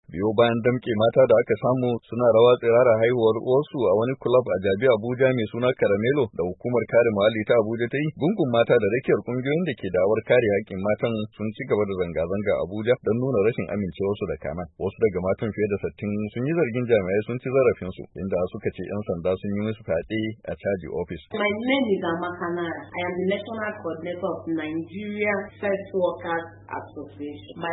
biyo bayan damke mata da aka samu suna rawa tsirara haihuwar uwarsu a wani club a Jabi Abuja mai suna Caramelo da hukumar kare muhalli ta Abuja ta yi. Gungun mata da rakiyar kungiyoyin da ke da'awar kare haƙƙin matan sun ci gaba da zanga-zanga a Abuja don nuna rashin amincewarsu da kamen. Wasu daga matan fiye da 60 sun yi zargin jami'ai sun ci zarafinsu, inda suka ce 'yan sanda sun yi musu fyaɗe a caji office. My name is Amaka Naira. I am the National Coordinator of Nigeria Sex Workers Association. My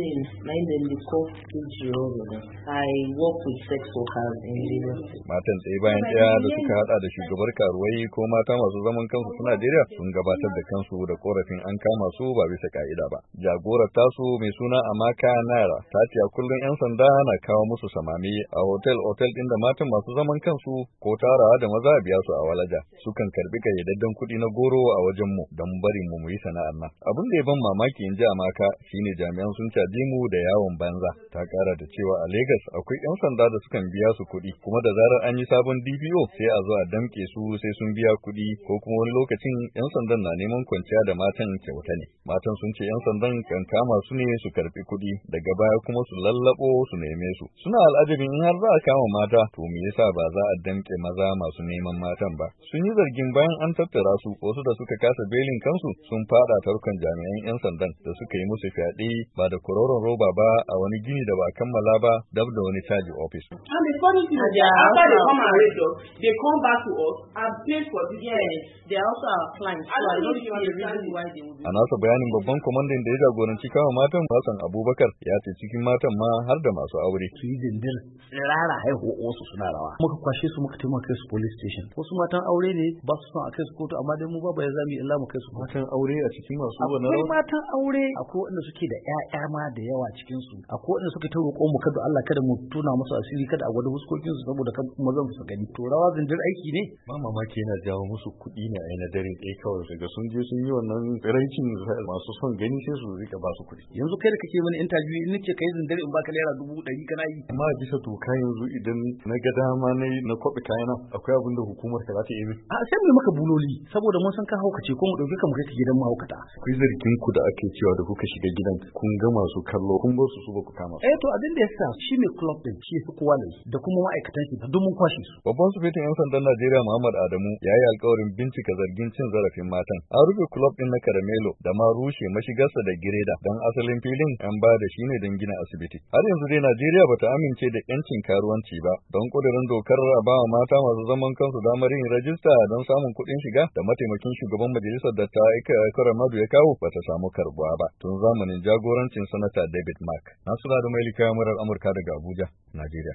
name is Nicole Ejiro. I work with sex workers in Lagos. Matan ɗaya bayan ɗaya da suka haɗa da shugabar karuwai ko mata masu zaman kansu su Najeriya sun gabatar da kansu da korafin an kama su ba bisa ka'ida ba. Jagorar tasu mai suna Amaka Naira ta ce a kullum 'yan sanda na kawo musu samami a otel ɗin da matan masu zaman kansu ko tarawa da maza a biya su a walaja. Sukan karɓi kayyadadden kuɗi na goro a wajen mu don barin mu yi sana'ar nan. Abin da ya ban mamaki in ji Amaka shine jami'an sun caje mu da yawon banza. Ta ƙara da cewa a Legas akwai 'yan sanda da sukan biya su kuɗi, kuma da zarar an yi sabon DPO sai a zo a damƙe su sai sun biya kuɗi, ko kuma wani lokacin 'yan sandan na neman kwanciya da matan kyauta ne. Matan sun ce 'yan sandan kan kama su ne su karɓi kuɗi, daga baya kuma su lallaɓo su neme su. Suna al'ajabin in har za a kama mata, to me yasa ba za a damƙe maza masu neman matan ba? Sun yi zargin bayan an tattara su, wasu da suka kasa belin kansu sun faɗa tarkon jami'an 'yan sandan da suka yi musu fyaɗe ba da kororon roba ba a wani gini da ba kammala ba dab da wani caji office. And the funny thing is that after they come and raid us, they come back to us and pay for the they are also our clients. So I don't see the reason why they would be. A nasa bayanin babban kwamandan da ya jagoranci kama matan Hassan Abubakar ya ce cikin matan ma har da masu aure. Su yi dindir rara haihuwa wasu suna rawa. Muka kwashe su muka taimaka kai su police station. Wasu matan aure ne ba su son a kai su kotu, amma dai mu babu ya zami illa mu kai su. Matan aure a cikin masu wannan rawa? Akwai matan aure, akwai wanda suke da ƴaƴa ma da yawa cikin su. Akwai wanda suka ta roƙo mu kada Allah kada mu tuna musu asiri, kada a gwada fuskokin su saboda kan mazan su gani. To rawa zindir aiki ne. Ba mamaki yana jawo musu kuɗi ne a na dare ɗaya kawai, daga sun je sun yi wannan tsiraicin masu son gani sai su rika ba su kuɗi. Yanzu kai da kake mani interview in nace kai zindir in baka naira 100 kana yi. Amma bisa doka yanzu idan na ga dama na kwaɓe kayana akwai abin da hukumar ka za ta yi min. A sai mu maka buloli saboda mun san ka haukace ko mu dauke ka mu kai ka gidan mahaukata. Akwai zargin ku da ake cewa da kuka shiga gidan kun ga masu kallo kun ba su ba ku kama. To abin da yasa shi ne club din shi fi kowa da kuma ma'aikatan shi duk mun kwashe su. Babban sufetin 'yan sandan Najeriya Muhammad Adamu ya yi alƙawarin bincika zargin cin zarafin matan. An rufe club din na Caramelo da ma rushe mashigarsa da gireda don asalin filin an ba da shi ne don gina asibiti. Har yanzu dai Najeriya bata amince da 'yancin karuwanci ba, don ƙudurin dokar a ba mata masu zaman kansu damar yin rajista don samun kuɗin shiga da mataimakin shugaban majalisar dattawa Ikra Madu ya kawo bata samu karbuwa ba tun zamanin jagorancin sanata David Mark. Nasura da Mailika murar Amurka daga Abuja, Najeriya.